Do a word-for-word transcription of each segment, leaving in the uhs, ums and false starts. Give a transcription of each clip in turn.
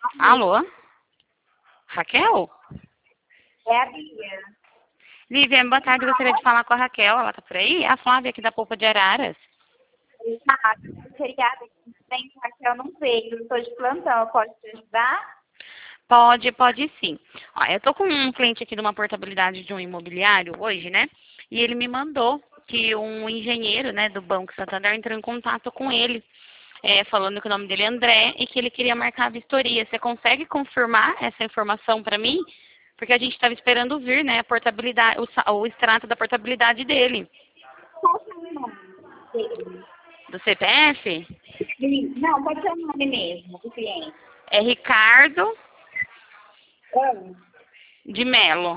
Alô? Raquel? É a Bia. Viviane, boa tarde. Gostaria de falar com a Raquel. Ela tá por aí? É a Flávia aqui da Polpa de Araras. Ah, feriado aqui tem que a Raquel não veio. Eu estou de plantão, eu posso te ajudar? Pode, pode sim. Ó, eu tô com um cliente aqui de uma portabilidade de um imobiliário hoje, né? E ele me mandou que um engenheiro, né, do Banco Santander entrou em contato com ele, é, falando que o nome dele é André e que ele queria marcar a vistoria. Você consegue confirmar essa informação para mim? Porque a gente estava esperando vir, né, a portabilidade, o, sa- o extrato da portabilidade dele. Qual que é o nome dele? Do C P F? Sim. Não, pode ser o nome mesmo do cliente. É Ricardo É. de Melo.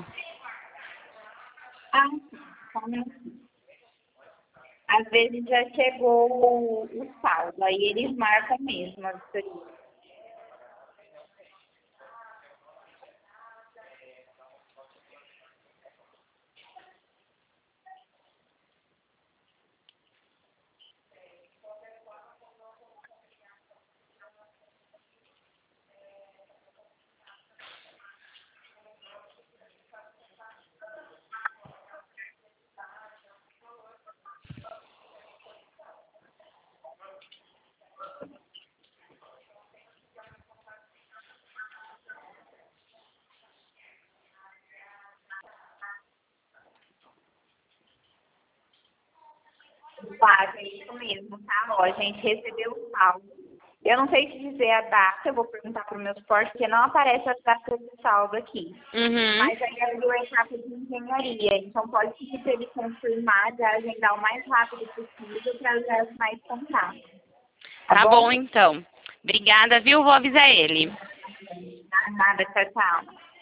Ah, sim. Só um minutinho. Às vezes já chegou o, o saldo, aí eles marcam mesmo a vistoria. Faz, é isso mesmo, tá? Ó, a gente recebeu o saldo. Eu não sei te dizer a data, eu vou perguntar para o meu suporte, porque não aparece as datas de saldo aqui. Uhum. Mas aí abriu a etapa de engenharia, então pode pedir para ele confirmar, de agendar o mais rápido possível para os mais contatos. Tá Tá bom, bom? então. Obrigada, viu? Vou avisar ele. Nada, tchau, tchau.